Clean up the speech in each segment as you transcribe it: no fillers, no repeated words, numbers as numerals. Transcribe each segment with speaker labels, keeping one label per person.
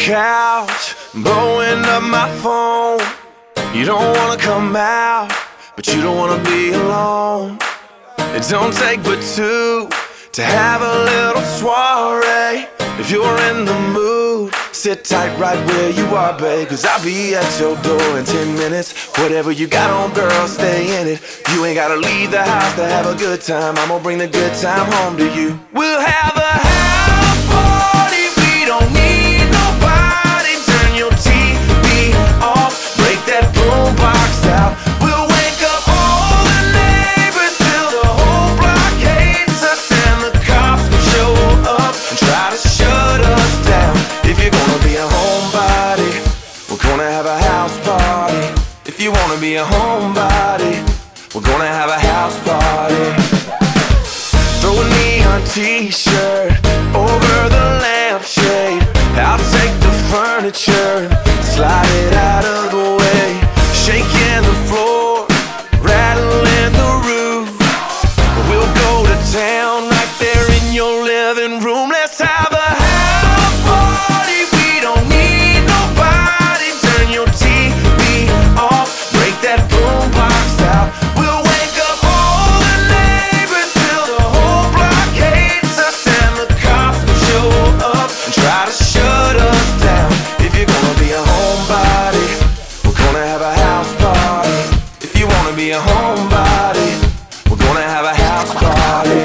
Speaker 1: couch, blowing up my phone. You don't wanna come out, but you don't wanna be alone. It don't take but two to have a little soiree. If you're in the mood, sit tight right where you are, babe, 'cause I'll be at your door in 10 minutes. Whatever you got on, girl, stay in it. You ain't gotta leave the house to have a good time. I'm gonna bring the good time home to you. We'll have a house party, we don't need nobody. Turn your TV off, break that boombox out. We'll wake up all the neighbors till the whole block hates us, and the cops will show up and try to shut us down. If you're gonna be a homebody, we're gonna have a house party. If you wanna be a homebody, we're gonna have a house party. Throw a neon t-shirt over the lampshade. I'll take the furniture, slide it out of the way. Shaking the floor, rattling the roof. We'll go to town right there in your living room. Let's have a house party, we don't need nobody. Turn your TV off, break that boombox out. We'll wake up all the neighbors till the whole block hates us, and the cops will show up and try to shut us down. If you're gonna be a homebody, we're gonna have a house party. If you wanna be a homebody, we're gonna have a house party.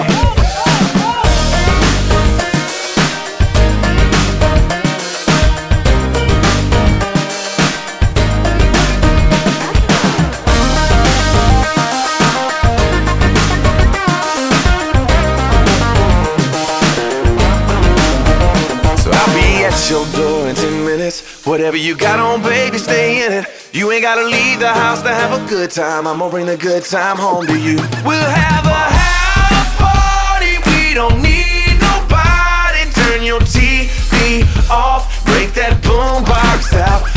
Speaker 1: Your door in 10 minutes. Whatever you got on, baby, stay in it. You ain't gotta leave the house to have a good time. I'm gonna bring the good time home to you. We'll have a house party, we don't need nobody. Turn your TV off, break that boombox out.